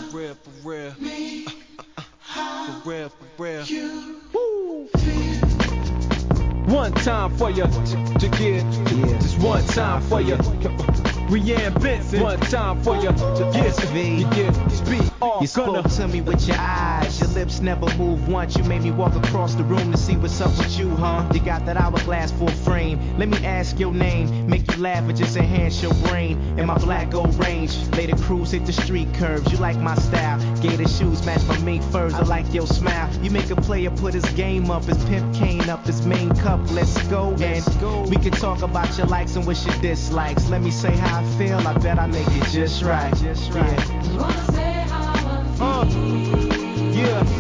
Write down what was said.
For real, for real. For real, for real. Woo. One time for you to get, just one time for you. Rianne Benson, one time for you to get, speak all. You spoke to me with your eyes, your lips never move once. You made me walk across the room to see what's up with you, huh? You got that hourglass full frame. Let me ask your name, make you laugh and just enhance your brain. In my black gold range, later cruise hit the street curves. You like my style, gator shoes match my mink furs. I like your smile. You make a player put his game up, his pimp cane up, his main cup. Let's go and we can talk about your likes and what's your dislikes. Let me say how I feel, I bet I make it just right. You wanna say how I feel? Yeah.